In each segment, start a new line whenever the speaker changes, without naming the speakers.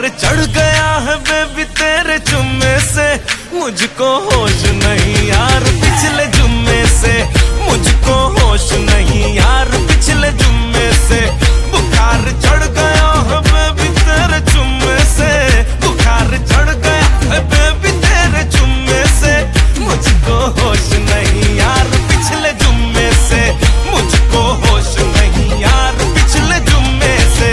बुखार चढ़ गया है बेबी तेरे चुम्मे से, मुझको होश नहीं यार पिछले जुम्मे से, मुझको होश नहीं यार पिछले जुम्मे से। बुखार चढ़ गया है बेबी तेरे चुम्मे से, बुखार चढ़ गया है बेबी तेरे चुम्मे से, मुझको होश नहीं यार पिछले जुम्मे से, मुझको होश नहीं यार पिछले जुम्मे से।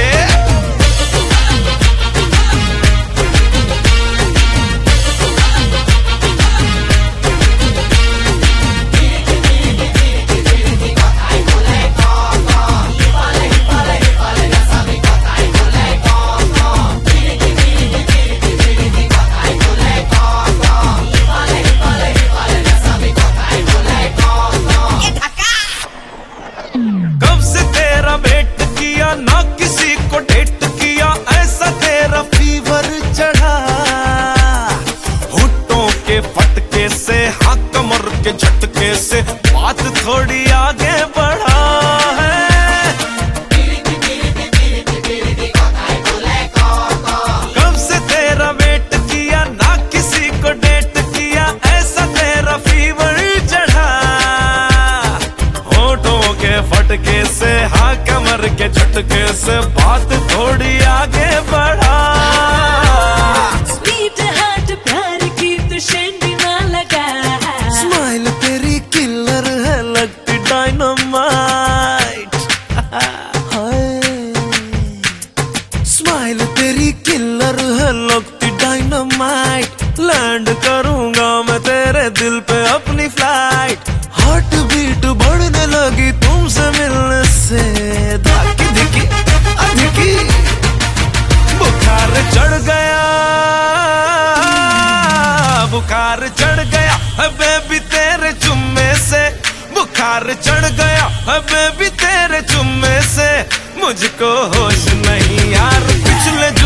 ना किसी को डेट किया ऐसा तेरा फीवर चढ़ा, होठों के फटके से हाँ कमर के झटके से बात थोड़ी आगे बढ़ा है। कब से तेरा वेट किया ना किसी को डेट किया ऐसा तेरा फीवर चढ़ा, होठों के फटके से हाँ कमर के झटके से बात थोड़ी आगे बढ़ा।
स्वीट हार्ट प्यार की तो शेंडी ना लगा,
स्माइल तेरी किलर है लगती डायनामाइट, स्माइल तेरी किलर है लगती डायनामाइट। लैंड करूंगा मैं तेरे दिल पे अपनी फ्लाइट, हार्ट बीट बढ़ने लगी तुमसे मिलने से, धाकी धिकी अधिकी। बुखार चढ़ गया, बुखार चढ़ गया है बेबी तेरे चुम्मे से, बुखार चढ़ गया है बेबी तेरे चुम्मे से, मुझको होश नहीं यार पिछले